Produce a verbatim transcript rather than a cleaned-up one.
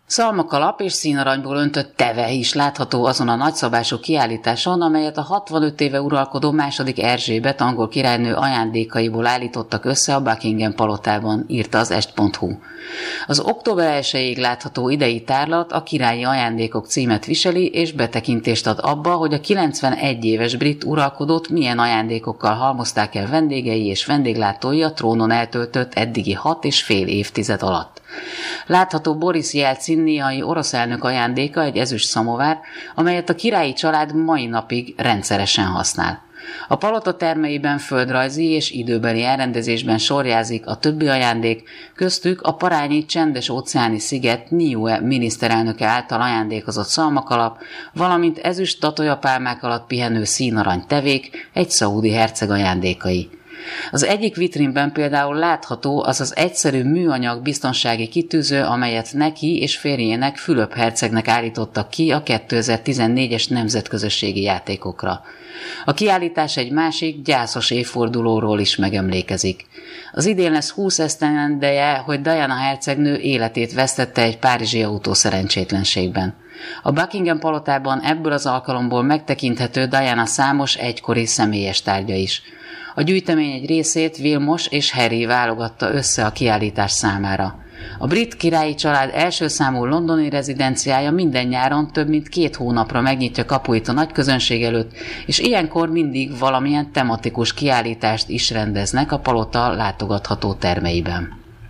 Szalmakalap és színaranyból öntött teve is látható azon a nagyszabású kiállításon, amelyet a hatvanöt éve uralkodó második Erzsébet angol királynő ajándékaiból állítottak össze a Buckingham palotában, írta az est pont hu. Az október elsejéig látható idei tárlat a királyi ajándékok címet viseli, és betekintést ad abba, hogy a kilencvenegy éves brit uralkodót milyen ajándékokkal halmozták el vendégei és vendéglátói a trónon eltöltött eddigi hat és fél évtized alatt. Látható Boris Jelcin néhai orosz elnök ajándéka, egy ezüst szamovár, amelyet a királyi család mai napig rendszeresen használ. A palota termeiben földrajzi és időbeli elrendezésben sorjázik a többi ajándék, köztük a parányi csendes-óceáni sziget Niue miniszterelnöke által ajándékozott szalmakalap, valamint ezüst tatolyapálmák alatt pihenő színarany tevék, egy szaúdi herceg ajándékai. Az egyik vitrínben például látható az az egyszerű műanyag biztonsági kitűző, amelyet neki és férjének, Fülöp hercegnek állítottak ki a kétezer-tizennégyes nemzetközösségi játékokra. A kiállítás egy másik, gyászos évfordulóról is megemlékezik. Az idén lesz húsz esztendeje, hogy Diana hercegnő életét vesztette egy párizsi autó szerencsétlenségben. A Buckingham palotában ebből az alkalomból megtekinthető Diana számos egykori személyes tárgya is. A gyűjtemény egy részét Vilmos és Harry válogatta össze a kiállítás számára. A brit királyi család első számú londoni rezidenciája minden nyáron több mint két hónapra megnyitja kapuit a nagy közönség előtt, és ilyenkor mindig valamilyen tematikus kiállítást is rendeznek a palota látogatható termeiben.